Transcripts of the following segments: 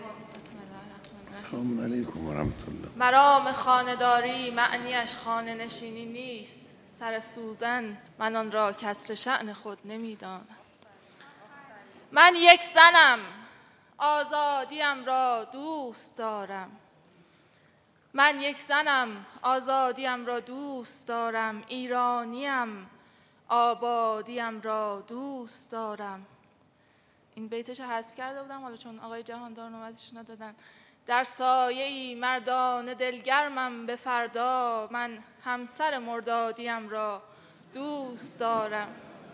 بسم الله الرحمن الرحیم. السلام علیکم و رحمت الله. مرام خانه‌داری معنیش خانه نشینی نیست. سر سوزن من آن را کسر شأن خود نمی‌دانم. من یک زنم، آزادیم را دوست دارم. من یک زنم، آزادیم را دوست دارم. ایرانیم، آبادیم را دوست دارم. این بیتش رو حذف کرده بودم، حالا چون آقای جهاندار نوبتش ندادن. در سایه‌ای مردان دلگرمم به فردا. من همسر مردادیم را دوست دارم.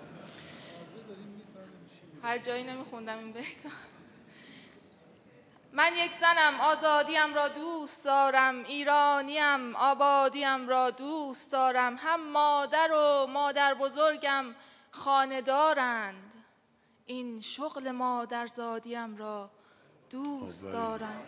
هر جایی نمیخوندم این بیت. من یک زنم، آزادیم را دوست دارم. ایرانیم، آبادیم را دوست دارم. هم مادر و مادر بزرگم خانه دارند. این شغل مادرزادیم را دوست دارم.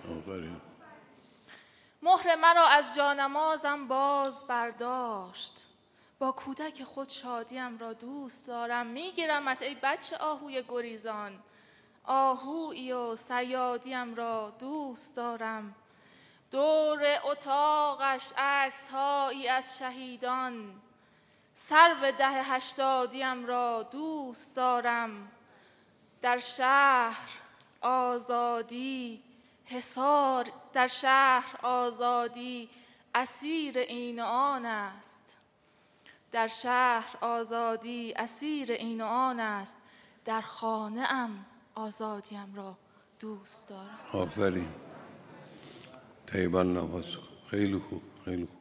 مهر مرا از جانمازم باز برداشت. با کودک خود شادیم را دوست دارم. میگیرمت ای بچه آهوی گریزان. آهویی و صیادیم را دوست دارم. دور اتاقش عکس‌هایی از شهیدان. سرو ده هشتادیم را دوست دارم. در شهر آزادی حصار، در شهر آزادی اسیر این و آن است. در شهر آزادی اسیر این و آن است. در خانه ام آزادیم را دوست دارم. آفرین. طیب الله. خیلی خوب، خیلی خوب.